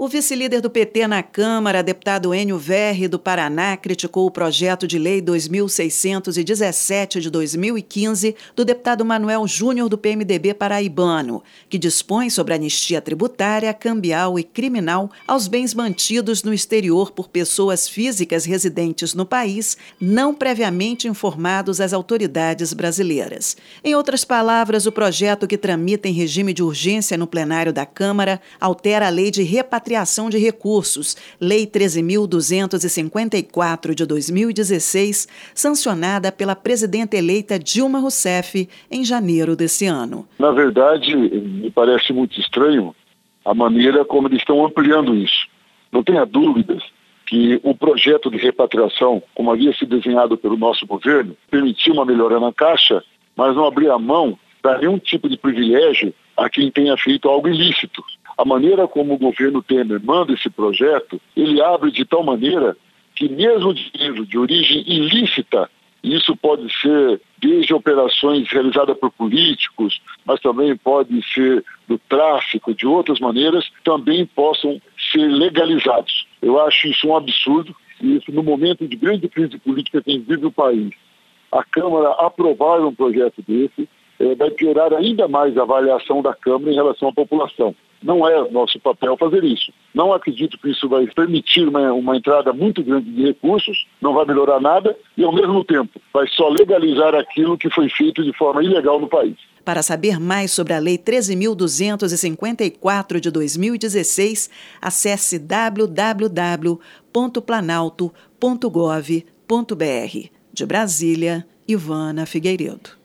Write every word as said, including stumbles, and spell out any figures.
O vice-líder do P T na Câmara, deputado Enio Verri, do Paraná, criticou o projeto de lei dois mil seiscentos e dezessete de dois mil e quinze do deputado Manuel Júnior, do P M D B paraibano, que dispõe sobre anistia tributária, cambial e criminal aos bens mantidos no exterior por pessoas físicas residentes no país, não previamente informados às autoridades brasileiras. Em outras palavras, o projeto, que tramita em regime de urgência no plenário da Câmara, altera a lei de repatriação Repatriação de recursos, Lei treze mil duzentos e cinquenta e quatro de dois mil e dezesseis, sancionada pela presidenta eleita Dilma Rousseff em janeiro desse ano. Na verdade, me parece muito estranho a maneira como eles estão ampliando isso. Não tenha dúvidas que o projeto de repatriação, como havia sido desenhado pelo nosso governo, permitia uma melhora na Caixa, mas não abria mão para nenhum tipo de privilégio a quem tenha feito algo ilícito. A maneira como o governo Temer manda esse projeto, ele abre de tal maneira que mesmo dinheiro de origem ilícita, e isso pode ser desde operações realizadas por políticos, mas também pode ser do tráfico, de outras maneiras, também possam ser legalizados. Eu acho isso um absurdo, e isso no momento de grande crise política que vive o país. A Câmara aprovar um projeto desse eh, vai piorar ainda mais a avaliação da Câmara em relação à população. Não é nosso papel fazer isso. Não acredito que isso vai permitir uma, uma entrada muito grande de recursos, não vai melhorar nada e, ao mesmo tempo, vai só legalizar aquilo que foi feito de forma ilegal no país. Para saber mais sobre a Lei treze mil duzentos e cinquenta e quatro de dois mil e dezesseis, acesse w w w ponto planalto ponto gov ponto b r. De Brasília, Ivana Figueiredo.